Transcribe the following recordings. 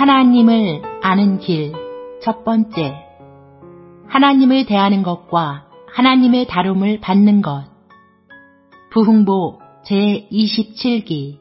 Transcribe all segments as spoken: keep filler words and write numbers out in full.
하나님을 아는 길 첫 번째. 하나님을 대하는 것과 하나님의 다룸을 받는 것. 부흥보 제이십칠 기.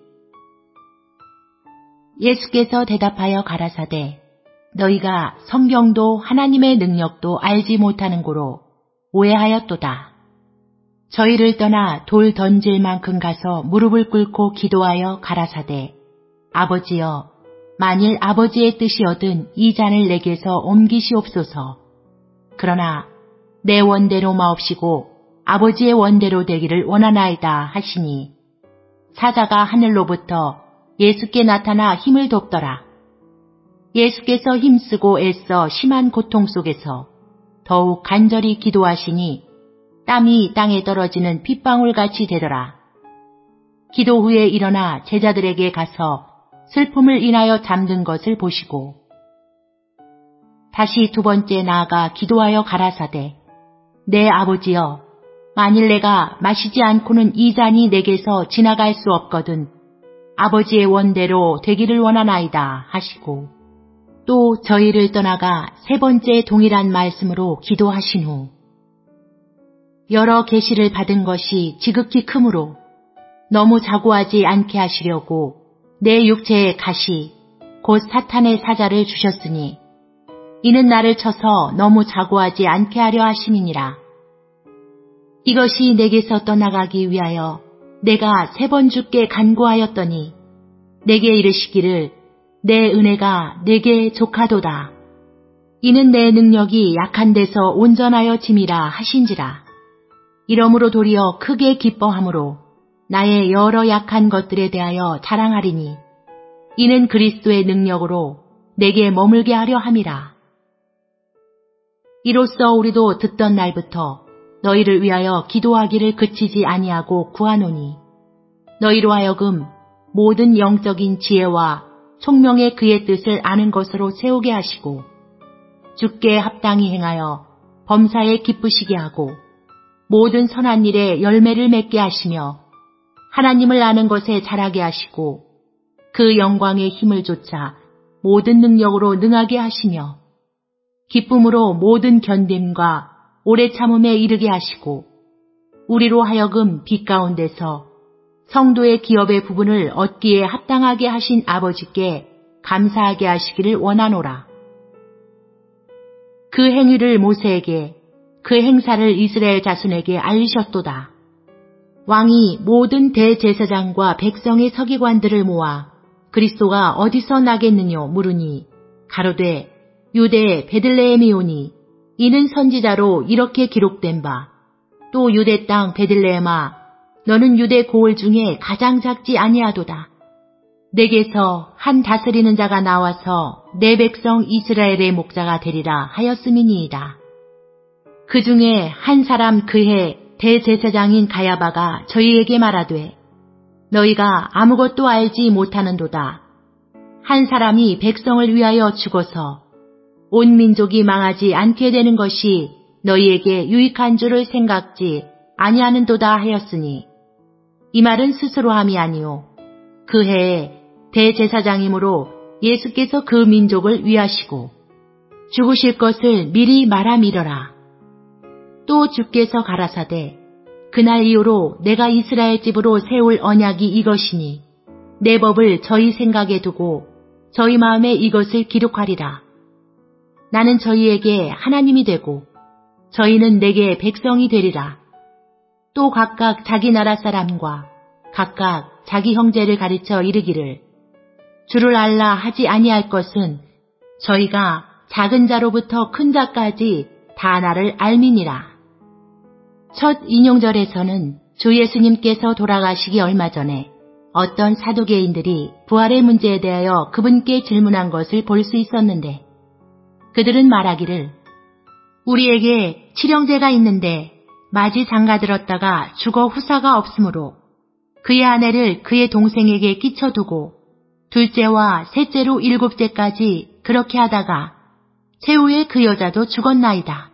예수께서 대답하여 가라사대 너희가 성경도 하나님의 능력도 알지 못하는 고로 오해하였도다. 저희를 떠나 돌 던질 만큼 가서 무릎을 꿇고 기도하여 가라사대 아버지여 만일 아버지의 뜻이거든 이 잔을 내게서 옮기시옵소서. 그러나 내 원대로 마옵시고 아버지의 원대로 되기를 원하나이다 하시니 사자가 하늘로부터 예수께 나타나 힘을 돕더라. 예수께서 힘쓰고 애써 심한 고통 속에서 더욱 간절히 기도하시니 땀이 땅에 떨어지는 핏방울같이 되더라. 기도 후에 일어나 제자들에게 가서 슬픔을 인하여 잠든 것을 보시고 다시 두 번째 나아가 기도하여 가라사대 내 아버지여 만일 내가 마시지 않고는 이 잔이 내게서 지나갈 수 없거든 아버지의 원대로 되기를 원하나이다 하시고 또 저희를 떠나가 세 번째 동일한 말씀으로 기도하신 후 여러 계시를 받은 것이 지극히 크므로 너무 자고하지 않게 하시려고 내 육체의 가시 곧 사탄의 사자를 주셨으니 이는 나를 쳐서 너무 자고하지 않게 하려 하심이니라. 이것이 내게서 떠나가기 위하여 내가 세 번 주께 간구하였더니 내게 이르시기를 내 은혜가 내게 족하도다. 이는 내 능력이 약한 데서 온전하여 짐이라 하신지라. 이러므로 도리어 크게 기뻐함으로 나의 여러 약한 것들에 대하여 자랑하리니 이는 그리스도의 능력으로 내게 머물게 하려 함이라. 이로써 우리도 듣던 날부터 너희를 위하여 기도하기를 그치지 아니하고 구하노니 너희로 하여금 모든 영적인 지혜와 총명의 그의 뜻을 아는 것으로 세우게 하시고 주께 합당히 행하여 범사에 기쁘시게 하고 모든 선한 일에 열매를 맺게 하시며 하나님을 아는 것에 자라게 하시고 그 영광의 힘을 좇아 모든 능력으로 능하게 하시며 기쁨으로 모든 견딤과 오래 참음에 이르게 하시고 우리로 하여금 빛 가운데서 성도의 기업의 부분을 얻기에 합당하게 하신 아버지께 감사하게 하시기를 원하노라. 그 행위를 모세에게 그 행사를 이스라엘 자손에게 알리셨도다. 왕이 모든 대제사장과 백성의 서기관들을 모아 그리스도가 어디서 나겠느냐 물으니 가로되 유대 베들레헴이오니 이는 선지자로 이렇게 기록된 바 또 유대 땅 베들레헴아 너는 유대 고을 중에 가장 작지 아니하도다. 내게서 한 다스리는 자가 나와서 내 백성 이스라엘의 목자가 되리라 하였음이니이다. 그 중에 한 사람 그해 대제사장인 가야바가 저희에게 말하되 너희가 아무것도 알지 못하는도다. 한 사람이 백성을 위하여 죽어서 온 민족이 망하지 않게 되는 것이 너희에게 유익한 줄을 생각지 아니하는도다 하였으니 이 말은 스스로 함이 아니요 그 해에 대제사장이므로 예수께서 그 민족을 위하시고 죽으실 것을 미리 말함이러라. 또 주께서 가라사대 그날 이후로 내가 이스라엘 집으로 세울 언약이 이것이니 내 법을 저희 생각에 두고 저희 마음에 이것을 기록하리라. 나는 저희에게 하나님이 되고 저희는 내게 백성이 되리라. 또 각각 자기 나라 사람과 각각 자기 형제를 가르쳐 이르기를 주를 알라 하지 아니할 것은 저희가 작은 자로부터 큰 자까지 다 나를 알미니라. 첫 인용절에서는 주 예수님께서 돌아가시기 얼마 전에 어떤 사두개인들이 부활의 문제에 대하여 그분께 질문한 것을 볼 수 있었는데 그들은 말하기를 우리에게 칠형제가 있는데 마지 장가들었다가 죽어 후사가 없으므로 그의 아내를 그의 동생에게 끼쳐두고 둘째와 셋째로 일곱째까지 그렇게 하다가 최후에 그 여자도 죽었나이다.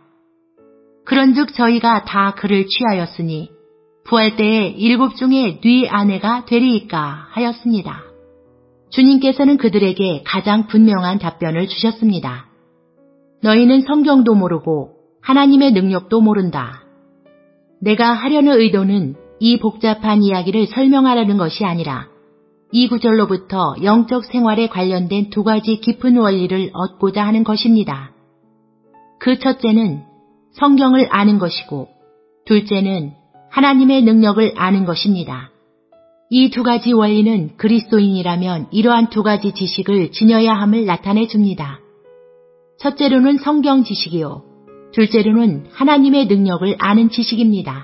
그런즉 저희가 다 그를 취하였으니 부활 때에 일곱 중에 네 아내가 되리이까 하였습니다. 주님께서는 그들에게 가장 분명한 답변을 주셨습니다. 너희는 성경도 모르고 하나님의 능력도 모른다. 내가 하려는 의도는 이 복잡한 이야기를 설명하려는 것이 아니라 이 구절로부터 영적 생활에 관련된 두 가지 깊은 원리를 얻고자 하는 것입니다. 그 첫째는 성경을 아는 것이고 둘째는 하나님의 능력을 아는 것입니다. 이 두 가지 원리는 그리스도인이라면 이러한 두 가지 지식을 지녀야 함을 나타내 줍니다. 첫째로는 성경 지식이요. 둘째로는 하나님의 능력을 아는 지식입니다.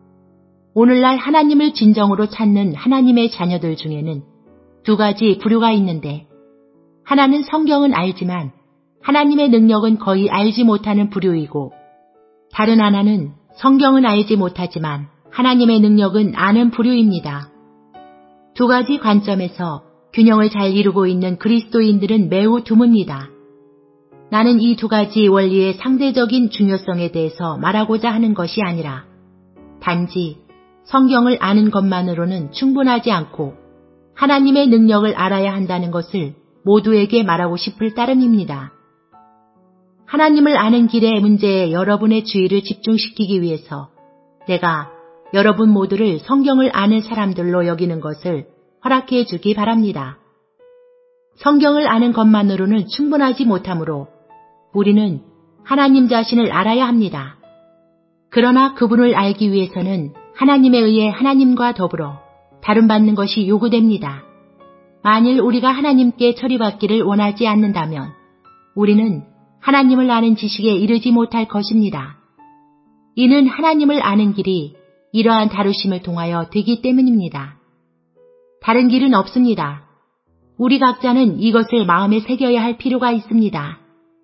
오늘날 하나님을 진정으로 찾는 하나님의 자녀들 중에는 두 가지 부류가 있는데 하나는 성경은 알지만 하나님의 능력은 거의 알지 못하는 부류이고 다른 하나는 성경은 알지 못하지만 하나님의 능력은 아는 부류입니다. 두 가지 관점에서 균형을 잘 이루고 있는 그리스도인들은 매우 드뭅니다. 나는 이 두 가지 원리의 상대적인 중요성에 대해서 말하고자 하는 것이 아니라 단지 성경을 아는 것만으로는 충분하지 않고 하나님의 능력을 알아야 한다는 것을 모두에게 말하고 싶을 따름입니다. 하나님을 아는 길의 문제에 여러분의 주의를 집중시키기 위해서 내가 여러분 모두를 성경을 아는 사람들로 여기는 것을 허락해 주기 바랍니다. 성경을 아는 것만으로는 충분하지 못하므로 우리는 하나님 자신을 알아야 합니다. 그러나 그분을 알기 위해서는 하나님에 의해 하나님과 더불어 다름받는 것이 요구됩니다. 만일 우리가 하나님께 처리받기를 원하지 않는다면 우리는 하나님을 아는 지식에 이르지 못할 것입니다. 이는 하나님을 아는 길이 이러한 다루심을 통하여 되기 때문입니다. 다른 길은 없습니다. 우리 각자는 이것을 마음에 새겨야 할 필요가 있습니다.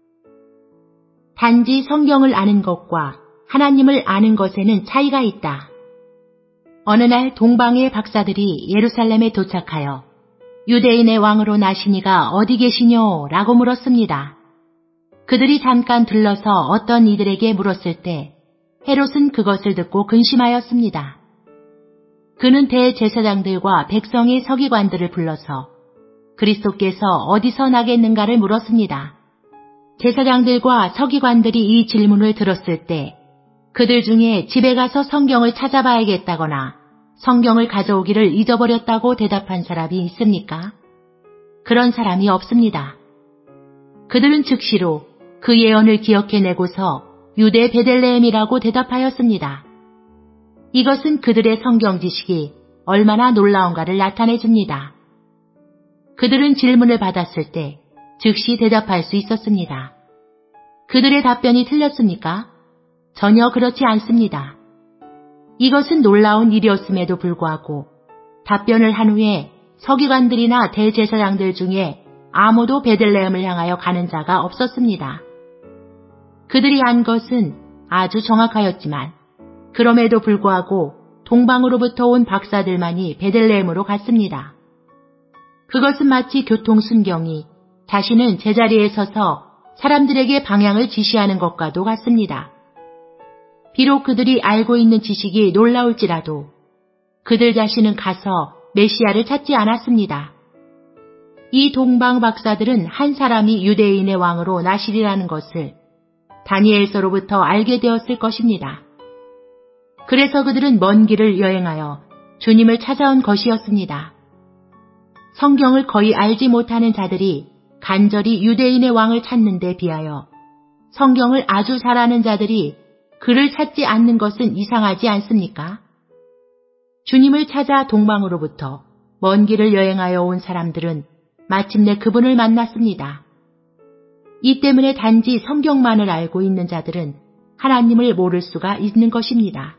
단지 성경을 아는 것과 하나님을 아는 것에는 차이가 있다. 어느 날 동방의 박사들이 예루살렘에 도착하여 유대인의 왕으로 나시니가 어디 계시뇨? 라고 물었습니다. 그들이 잠깐 들러서 어떤 이들에게 물었을 때 헤롯은 그것을 듣고 근심하였습니다. 그는 대제사장들과 백성의 서기관들을 불러서 그리스도께서 어디서 나겠는가를 물었습니다. 제사장들과 서기관들이 이 질문을 들었을 때 그들 중에 집에 가서 성경을 찾아봐야겠다거나 성경을 가져오기를 잊어버렸다고 대답한 사람이 있습니까? 그런 사람이 없습니다. 그들은 즉시로 그 예언을 기억해내고서 유대 베들레헴이라고 대답하였습니다. 이것은 그들의 성경 지식이 얼마나 놀라운가를 나타내줍니다. 그들은 질문을 받았을 때 즉시 대답할 수 있었습니다. 그들의 답변이 틀렸습니까? 전혀 그렇지 않습니다. 이것은 놀라운 일이었음에도 불구하고 답변을 한 후에 서기관들이나 대제사장들 중에 아무도 베들레헴을 향하여 가는 자가 없었습니다. 그들이 한 것은 아주 정확하였지만 그럼에도 불구하고 동방으로부터 온 박사들만이 베들레헴으로 갔습니다. 그것은 마치 교통순경이 자신은 제자리에 서서 사람들에게 방향을 지시하는 것과도 같습니다. 비록 그들이 알고 있는 지식이 놀라울지라도 그들 자신은 가서 메시아를 찾지 않았습니다. 이 동방 박사들은 한 사람이 유대인의 왕으로 나시리라는 것을 다니엘서로부터 알게 되었을 것입니다. 그래서 그들은 먼 길을 여행하여 주님을 찾아온 것이었습니다. 성경을 거의 알지 못하는 자들이 간절히 유대인의 왕을 찾는 데 비하여 성경을 아주 잘 아는 자들이 그를 찾지 않는 것은 이상하지 않습니까? 주님을 찾아 동방으로부터 먼 길을 여행하여 온 사람들은 마침내 그분을 만났습니다. 이 때문에 단지 성경만을 알고 있는 자들은 하나님을 모를 수가 있는 것입니다.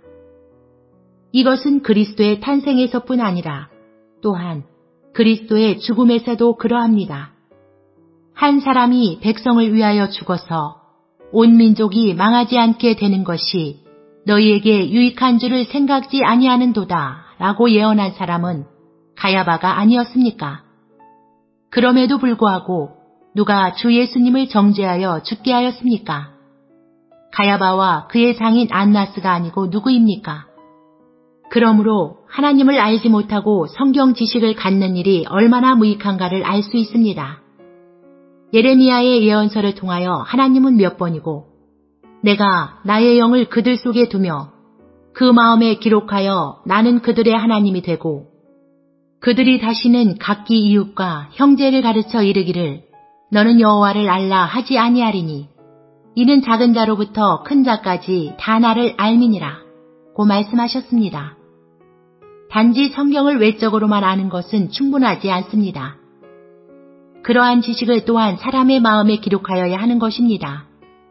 이것은 그리스도의 탄생에서뿐 아니라 또한 그리스도의 죽음에서도 그러합니다. 한 사람이 백성을 위하여 죽어서 온 민족이 망하지 않게 되는 것이 너희에게 유익한 줄을 생각지 아니하는도다 라고 예언한 사람은 가야바가 아니었습니까? 그럼에도 불구하고 누가 주 예수님을 정죄하여 죽게 하였습니까? 가야바와 그의 장인 안나스가 아니고 누구입니까? 그러므로 하나님을 알지 못하고 성경 지식을 갖는 일이 얼마나 무익한가를 알 수 있습니다. 예레미야의 예언서를 통하여 하나님은 몇 번이고 내가 나의 영을 그들 속에 두며 그 마음에 기록하여 나는 그들의 하나님이 되고 그들이 다시는 각기 이웃과 형제를 가르쳐 이르기를 너는 여호와를 알라 하지 아니하리니 이는 작은 자로부터 큰 자까지 다 나를 알미니라 고 말씀하셨습니다. 단지 성경을 외적으로만 아는 것은 충분하지 않습니다. 그러한 지식을 또한 사람의 마음에 기록하여야 하는 것입니다.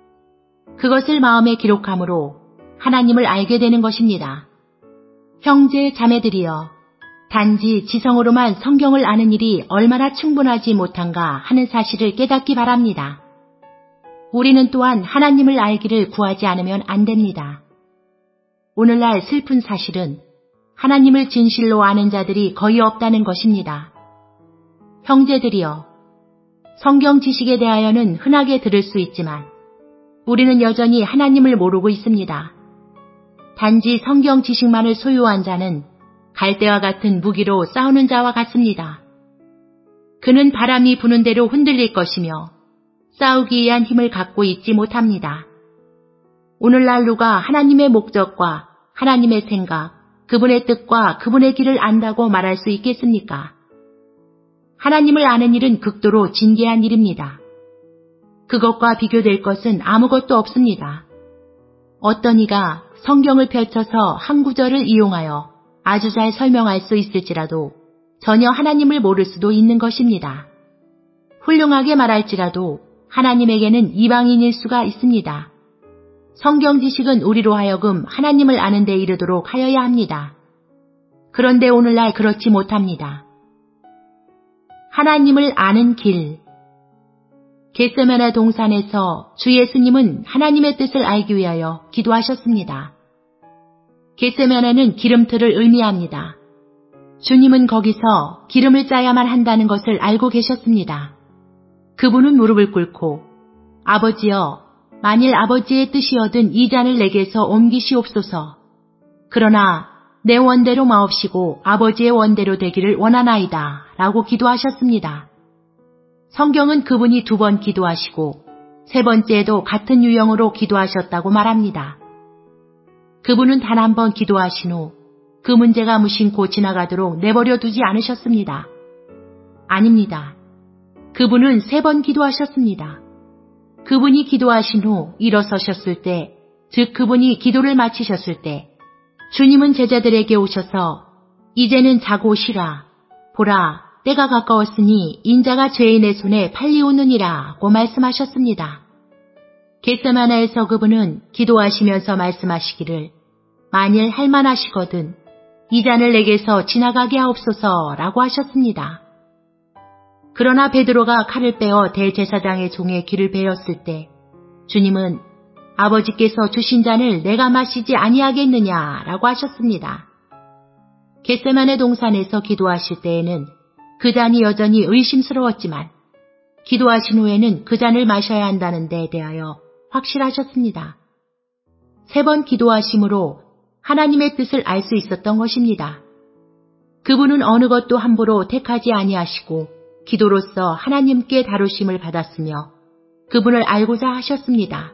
그것을 마음에 기록함으로 하나님을 알게 되는 것입니다. 형제 자매들이여, 단지 지성으로만 성경을 아는 일이 얼마나 충분하지 못한가 하는 사실을 깨닫기 바랍니다. 우리는 또한 하나님을 알기를 구하지 않으면 안 됩니다. 오늘날 슬픈 사실은 하나님을 진실로 아는 자들이 거의 없다는 것입니다. 형제들이여, 성경 지식에 대하여는 흔하게 들을 수 있지만 우리는 여전히 하나님을 모르고 있습니다. 단지 성경 지식만을 소유한 자는 갈대와 같은 무기로 싸우는 자와 같습니다. 그는 바람이 부는 대로 흔들릴 것이며 싸우기 위한 힘을 갖고 있지 못합니다. 오늘날 누가 하나님의 목적과 하나님의 생각, 그분의 뜻과 그분의 길을 안다고 말할 수 있겠습니까? 하나님을 아는 일은 극도로 진귀한 일입니다. 그것과 비교될 것은 아무것도 없습니다. 어떤 이가 성경을 펼쳐서 한 구절을 이용하여 아주 잘 설명할 수 있을지라도 전혀 하나님을 모를 수도 있는 것입니다. 훌륭하게 말할지라도 하나님에게는 이방인일 수가 있습니다. 성경 지식은 우리로 하여금 하나님을 아는 데 이르도록 하여야 합니다. 그런데 오늘날 그렇지 못합니다. 하나님을 아는 길. 겟세마네 동산에서 주 예수님은 하나님의 뜻을 알기 위하여 기도하셨습니다. 겟세마네는 기름틀을 의미합니다. 주님은 거기서 기름을 짜야만 한다는 것을 알고 계셨습니다. 그분은 무릎을 꿇고 아버지여, 만일 아버지의 뜻이어든 이 잔을 내게서 옮기시옵소서. 그러나 내 원대로 마옵시고 아버지의 원대로 되기를 원하나이다 라고 기도하셨습니다. 성경은 그분이 두 번 기도하시고 세 번째에도 같은 유형으로 기도하셨다고 말합니다. 그분은 단 한 번 기도하신 후 그 문제가 무심코 지나가도록 내버려 두지 않으셨습니다. 아닙니다. 그분은 세 번 기도하셨습니다. 그분이 기도하신 후 일어서셨을 때, 즉 그분이 기도를 마치셨을 때 주님은 제자들에게 오셔서 이제는 자고 쉬라. 보라, 때가 가까웠으니 인자가 죄인의 손에 팔리오느니라 고 말씀하셨습니다. 겟세마네에서 그분은 기도하시면서 말씀하시기를 만일 할만하시거든 이 잔을 내게서 지나가게 하옵소서 라고 하셨습니다. 그러나 베드로가 칼을 빼어 대제사장의 종의 귀를 베었을 때 주님은 아버지께서 주신 잔을 내가 마시지 아니하겠느냐 라고 하셨습니다. 겟세마네 동산에서 기도하실 때에는 그 잔이 여전히 의심스러웠지만 기도하신 후에는 그 잔을 마셔야 한다는 데에 대하여 확실하셨습니다. 세 번 기도하심으로 하나님의 뜻을 알 수 있었던 것입니다. 그분은 어느 것도 함부로 택하지 아니하시고 기도로서 하나님께 다루심을 받았으며 그분을 알고자 하셨습니다.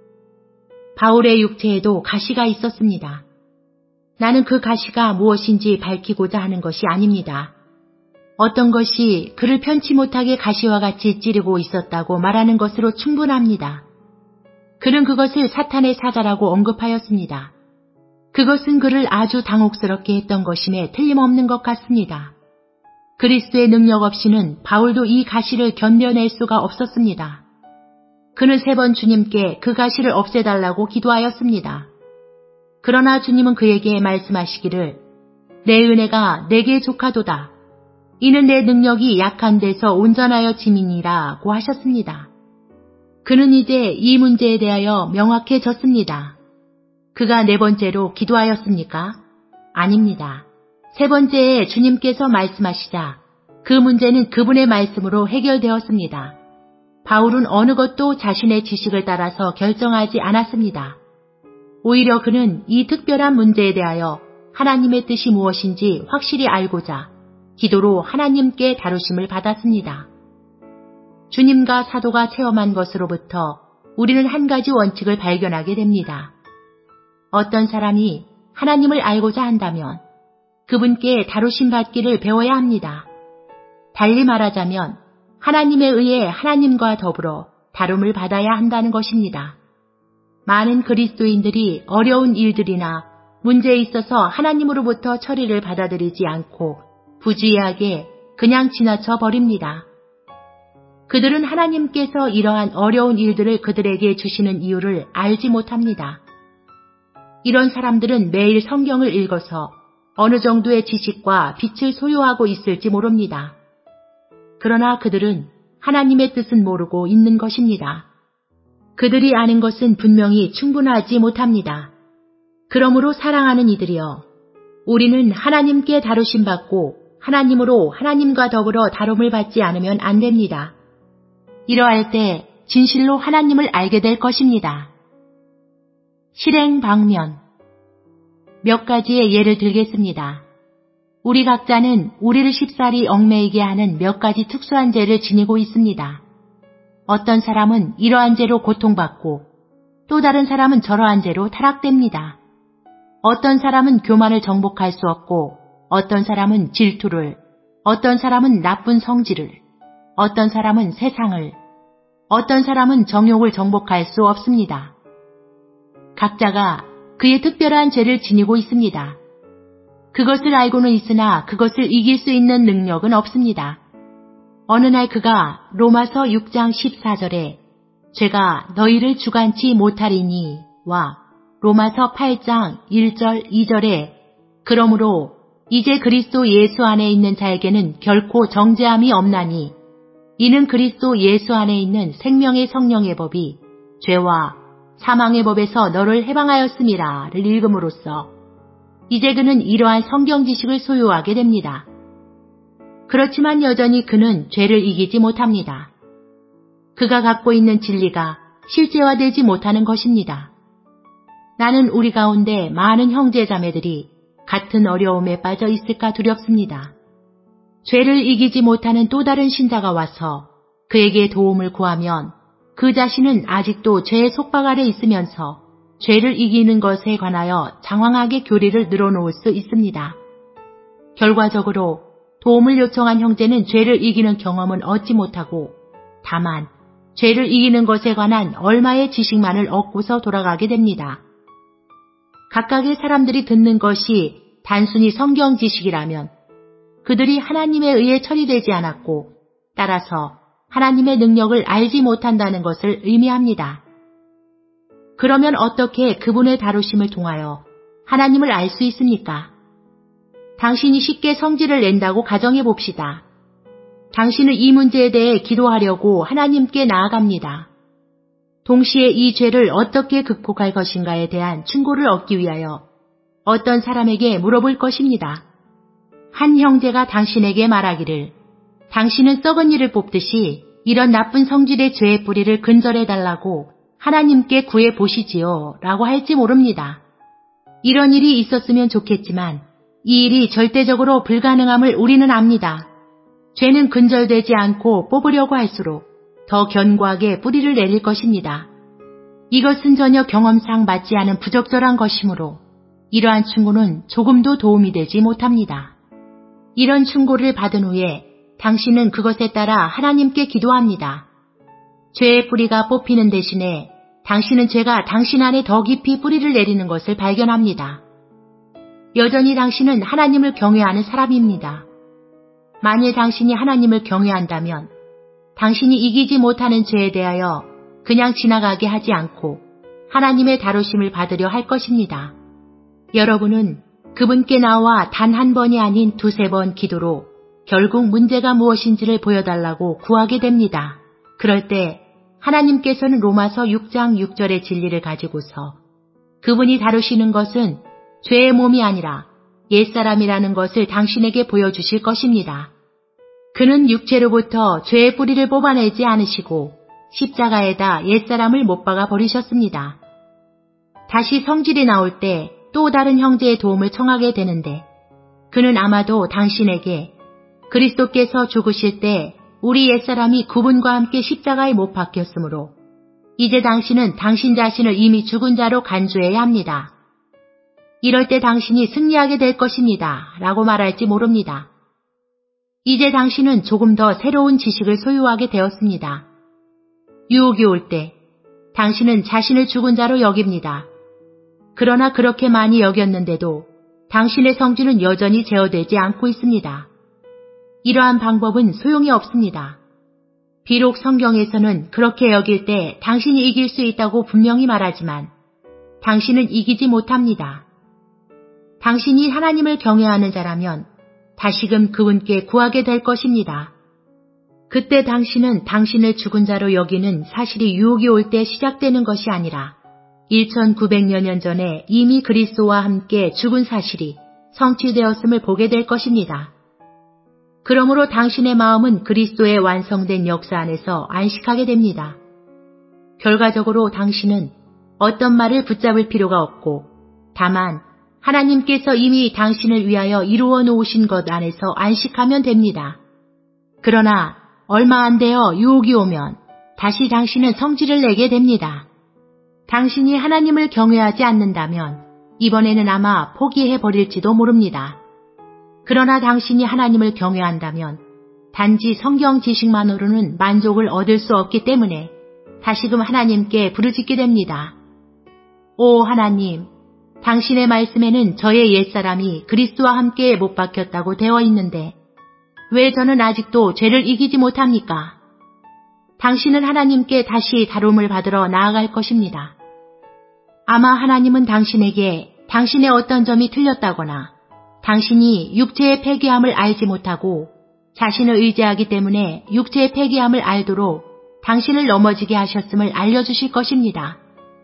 바울의 육체에도 가시가 있었습니다. 나는 그 가시가 무엇인지 밝히고자 하는 것이 아닙니다. 어떤 것이 그를 편치 못하게 가시와 같이 찌르고 있었다고 말하는 것으로 충분합니다. 그는 그것을 사탄의 사자라고 언급하였습니다. 그것은 그를 아주 당혹스럽게 했던 것임에 틀림없는 것 같습니다. 그리스도의 능력 없이는 바울도 이 가시를 견뎌낼 수가 없었습니다. 그는 세 번 주님께 그 가시를 없애달라고 기도하였습니다. 그러나 주님은 그에게 말씀하시기를 내 은혜가 내게 족하도다. 이는 내 능력이 약한 데서 온전하여 짐이니라고 하셨습니다. 그는 이제 이 문제에 대하여 명확해졌습니다. 그가 네 번째로 기도하였습니까? 아닙니다. 세 번째에 주님께서 말씀하시자 그 문제는 그분의 말씀으로 해결되었습니다. 바울은 어느 것도 자신의 지식을 따라서 결정하지 않았습니다. 오히려 그는 이 특별한 문제에 대하여 하나님의 뜻이 무엇인지 확실히 알고자 기도로 하나님께 다루심을 받았습니다. 주님과 사도가 체험한 것으로부터 우리는 한 가지 원칙을 발견하게 됩니다. 어떤 사람이 하나님을 알고자 한다면 그분께 다루심 받기를 배워야 합니다. 달리 말하자면 하나님에 의해 하나님과 더불어 다룸을 받아야 한다는 것입니다. 많은 그리스도인들이 어려운 일들이나 문제에 있어서 하나님으로부터 처리를 받아들이지 않고 부주의하게 그냥 지나쳐 버립니다. 그들은 하나님께서 이러한 어려운 일들을 그들에게 주시는 이유를 알지 못합니다. 이런 사람들은 매일 성경을 읽어서 어느 정도의 지식과 빛을 소유하고 있을지 모릅니다. 그러나 그들은 하나님의 뜻은 모르고 있는 것입니다. 그들이 아는 것은 분명히 충분하지 못합니다. 그러므로 사랑하는 이들이여, 우리는 하나님께 다루심 받고 하나님으로 하나님과 더불어 다룸을 받지 않으면 안 됩니다. 이러할 때 진실로 하나님을 알게 될 것입니다. 실행 방면. 몇 가지의 예를 들겠습니다. 우리 각자는 우리를 쉽사리 얽매이게 하는 몇 가지 특수한 죄를 지니고 있습니다. 어떤 사람은 이러한 죄로 고통받고 또 다른 사람은 저러한 죄로 타락됩니다. 어떤 사람은 교만을 정복할 수 없고 어떤 사람은 질투를, 어떤 사람은 나쁜 성질을, 어떤 사람은 세상을, 어떤 사람은 정욕을 정복할 수 없습니다. 각자가 그의 특별한 죄를 지니고 있습니다. 그것을 알고는 있으나 그것을 이길 수 있는 능력은 없습니다. 어느 날 그가 로마서 육 장 십사 절에 죄가 너희를 주관치 못하리니 와 로마서 팔 장 일 절 이 절에 그러므로 이제 그리스도 예수 안에 있는 자에게는 결코 정죄함이 없나니 이는 그리스도 예수 안에 있는 생명의 성령의 법이 죄와 사망의 법에서 너를 해방하였음이라를 읽음으로써 이제 그는 이러한 성경 지식을 소유하게 됩니다. 그렇지만 여전히 그는 죄를 이기지 못합니다. 그가 갖고 있는 진리가 실제화되지 못하는 것입니다. 나는 우리 가운데 많은 형제자매들이 같은 어려움에 빠져 있을까 두렵습니다. 죄를 이기지 못하는 또 다른 신자가 와서 그에게 도움을 구하면 그 자신은 아직도 죄의 속박 아래 있으면서 죄를 이기는 것에 관하여 장황하게 교리를 늘어놓을 수 있습니다. 결과적으로 도움을 요청한 형제는 죄를 이기는 경험은 얻지 못하고 다만 죄를 이기는 것에 관한 얼마의 지식만을 얻고서 돌아가게 됩니다. 각각의 사람들이 듣는 것이 단순히 성경 지식이라면 그들이 하나님에 의해 처리되지 않았고 따라서 하나님의 능력을 알지 못한다는 것을 의미합니다. 그러면 어떻게 그분의 다루심을 통하여 하나님을 알 수 있습니까? 당신이 쉽게 성질을 낸다고 가정해 봅시다. 당신은 이 문제에 대해 기도하려고 하나님께 나아갑니다. 동시에 이 죄를 어떻게 극복할 것인가에 대한 충고를 얻기 위하여 어떤 사람에게 물어볼 것입니다. 한 형제가 당신에게 말하기를 당신은 썩은 이를 뽑듯이 이런 나쁜 성질의 죄의 뿌리를 근절해달라고 하나님께 구해 보시지요 라고 할지 모릅니다. 이런 일이 있었으면 좋겠지만 이 일이 절대적으로 불가능함을 우리는 압니다. 죄는 근절되지 않고 뽑으려고 할수록 더 견고하게 뿌리를 내릴 것입니다. 이것은 전혀 경험상 맞지 않은 부적절한 것이므로 이러한 충고는 조금도 도움이 되지 못합니다. 이런 충고를 받은 후에 당신은 그것에 따라 하나님께 기도합니다. 죄의 뿌리가 뽑히는 대신에 당신은 죄가 당신 안에 더 깊이 뿌리를 내리는 것을 발견합니다. 여전히 당신은 하나님을 경외하는 사람입니다. 만일 당신이 하나님을 경외한다면 당신이 이기지 못하는 죄에 대하여 그냥 지나가게 하지 않고 하나님의 다루심을 받으려 할 것입니다. 여러분은 그분께 나와 단 한 번이 아닌 두세 번 기도로 결국 문제가 무엇인지를 보여달라고 구하게 됩니다. 그럴 때 하나님께서는 로마서 육 장 육 절의 진리를 가지고서 그분이 다루시는 것은 죄의 몸이 아니라 옛사람이라는 것을 당신에게 보여주실 것입니다. 그는 육체로부터 죄의 뿌리를 뽑아내지 않으시고 십자가에다 옛사람을 못 박아 버리셨습니다. 다시 성질이 나올 때 또 다른 형제의 도움을 청하게 되는데 그는 아마도 당신에게 그리스도께서 죽으실 때 우리 옛사람이 그분과 함께 십자가에 못 박혔으므로 이제 당신은 당신 자신을 이미 죽은 자로 간주해야 합니다. 이럴 때 당신이 승리하게 될 것입니다. 라고 말할지 모릅니다. 이제 당신은 조금 더 새로운 지식을 소유하게 되었습니다. 유혹이 올 때 당신은 자신을 죽은 자로 여깁니다. 그러나 그렇게 많이 여겼는데도 당신의 성질은 여전히 제어되지 않고 있습니다. 이러한 방법은 소용이 없습니다. 비록 성경에서는 그렇게 여길 때 당신이 이길 수 있다고 분명히 말하지만 당신은 이기지 못합니다. 당신이 하나님을 경외하는 자라면 다시금 그분께 구하게 될 것입니다. 그때 당신은 당신을 죽은 자로 여기는 사실이 유혹이 올 때 시작되는 것이 아니라 천구백여 년 전에 이미 그리스도와 함께 죽은 사실이 성취되었음을 보게 될 것입니다. 그러므로 당신의 마음은 그리스도의 완성된 역사 안에서 안식하게 됩니다. 결과적으로 당신은 어떤 말을 붙잡을 필요가 없고 다만 하나님께서 이미 당신을 위하여 이루어 놓으신 것 안에서 안식하면 됩니다. 그러나 얼마 안 되어 유혹이 오면 다시 당신은 성질을 내게 됩니다. 당신이 하나님을 경외하지 않는다면 이번에는 아마 포기해버릴지도 모릅니다. 그러나 당신이 하나님을 경외한다면 단지 성경 지식만으로는 만족을 얻을 수 없기 때문에 다시금 하나님께 부르짖게 됩니다. 오 하나님, 당신의 말씀에는 저의 옛사람이 그리스도와 함께 못 박혔다고 되어 있는데 왜 저는 아직도 죄를 이기지 못합니까? 당신은 하나님께 다시 다룸을 받으러 나아갈 것입니다. 아마 하나님은 당신에게 당신의 어떤 점이 틀렸다거나 당신이 육체의 폐기함을 알지 못하고 자신을 의지하기 때문에 육체의 폐기함을 알도록 당신을 넘어지게 하셨음을 알려주실 것입니다.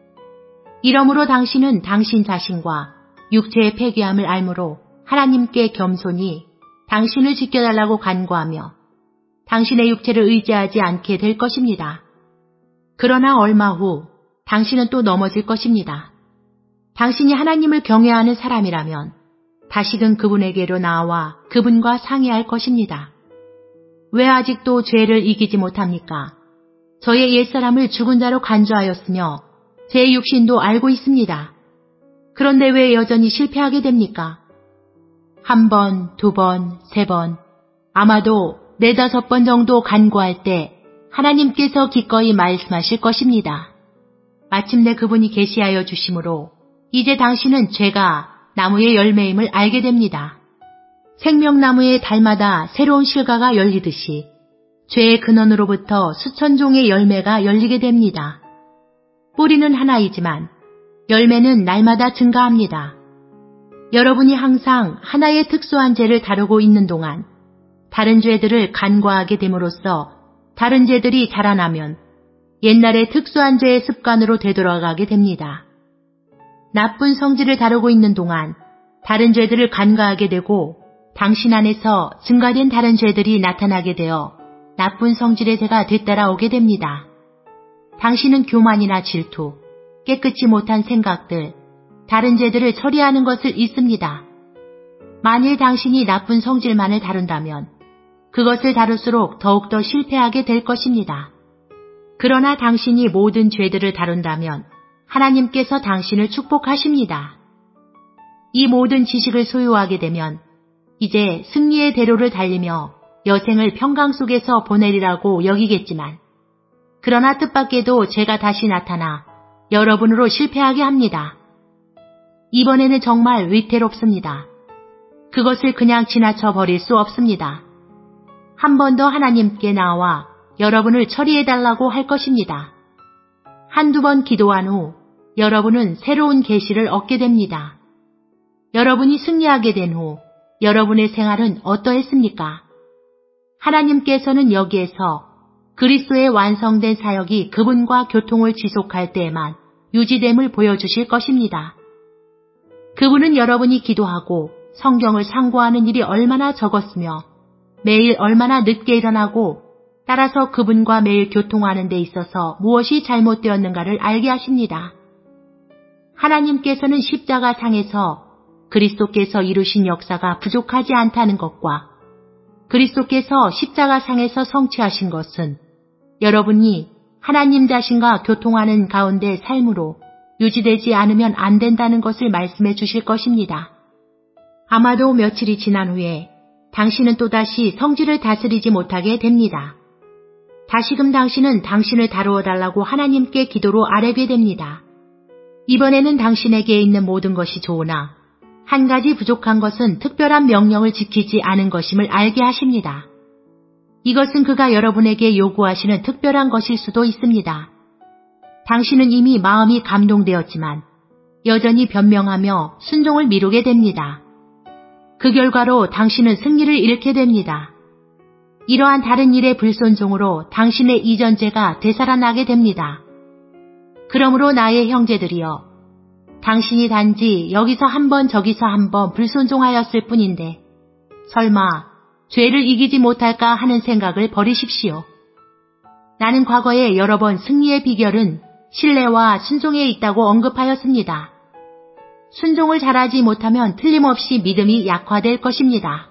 이러므로 당신은 당신 자신과 육체의 폐기함을 알므로 하나님께 겸손히 당신을 지켜달라고 간구하며 당신의 육체를 의지하지 않게 될 것입니다. 그러나 얼마 후 당신은 또 넘어질 것입니다. 당신이 하나님을 경외하는 사람이라면 다시금 그분에게로 나와 그분과 상의할 것입니다. 왜 아직도 죄를 이기지 못합니까? 저의 옛사람을 죽은 자로 간주하였으며 제 육신도 알고 있습니다. 그런데 왜 여전히 실패하게 됩니까? 한 번, 두 번, 세 번, 아마도 네다섯 번 정도 간구할 때 하나님께서 기꺼이 말씀하실 것입니다. 마침내 그분이 계시하여 주심으로 이제 당신은 죄가 나무의 열매임을 알게 됩니다. 생명나무의 달마다 새로운 실과가 열리듯이 죄의 근원으로부터 수천 종의 열매가 열리게 됩니다. 뿌리는 하나이지만 열매는 날마다 증가합니다. 여러분이 항상 하나의 특수한 죄를 다루고 있는 동안 다른 죄들을 간과하게 됨으로써 다른 죄들이 자라나면 옛날의 특수한 죄의 습관으로 되돌아가게 됩니다. 나쁜 성질을 다루고 있는 동안 다른 죄들을 간과하게 되고 당신 안에서 증가된 다른 죄들이 나타나게 되어 나쁜 성질의 죄가 뒤따라오게 됩니다. 당신은 교만이나 질투, 깨끗이 못한 생각들, 다른 죄들을 처리하는 것을 잊습니다. 만일 당신이 나쁜 성질만을 다룬다면 그것을 다룰수록 더욱더 실패하게 될 것입니다. 그러나 당신이 모든 죄들을 다룬다면 하나님께서 당신을 축복하십니다. 이 모든 지식을 소유하게 되면 이제 승리의 대로를 달리며 여생을 평강 속에서 보내리라고 여기겠지만 그러나 뜻밖에도 죄가 다시 나타나 여러분으로 실패하게 합니다. 이번에는 정말 위태롭습니다. 그것을 그냥 지나쳐 버릴 수 없습니다. 한 번 더 하나님께 나와 여러분을 처리해달라고 할 것입니다. 한두 번 기도한 후 여러분은 새로운 계시를 얻게 됩니다. 여러분이 승리하게 된 후 여러분의 생활은 어떠했습니까? 하나님께서는 여기에서 그리스도의 완성된 사역이 그분과 교통을 지속할 때에만 유지됨을 보여주실 것입니다. 그분은 여러분이 기도하고 성경을 상고하는 일이 얼마나 적었으며 매일 얼마나 늦게 일어나고 따라서 그분과 매일 교통하는 데 있어서 무엇이 잘못되었는가를 알게 하십니다. 하나님께서는 십자가 상에서 그리스도께서 이루신 역사가 부족하지 않다는 것과 그리스도께서 십자가 상에서 성취하신 것은 여러분이 하나님 자신과 교통하는 가운데 삶으로 유지되지 않으면 안 된다는 것을 말씀해 주실 것입니다. 아마도 며칠이 지난 후에 당신은 또다시 성질을 다스리지 못하게 됩니다. 다시금 당신은 당신을 다루어 달라고 하나님께 기도로 아뢰게 됩니다. 이번에는 당신에게 있는 모든 것이 좋으나 한 가지 부족한 것은 특별한 명령을 지키지 않은 것임을 알게 하십니다. 이것은 그가 여러분에게 요구하시는 특별한 것일 수도 있습니다. 당신은 이미 마음이 감동되었지만 여전히 변명하며 순종을 미루게 됩니다. 그 결과로 당신은 승리를 잃게 됩니다. 이러한 다른 일의 불순종으로 당신의 이전죄가 되살아나게 됩니다. 그러므로 나의 형제들이여, 당신이 단지 여기서 한 번 저기서 한 번 불순종하였을 뿐인데 설마 죄를 이기지 못할까 하는 생각을 버리십시오. 나는 과거에 여러 번 승리의 비결은 신뢰와 순종에 있다고 언급하였습니다. 순종을 잘하지 못하면 틀림없이 믿음이 약화될 것입니다.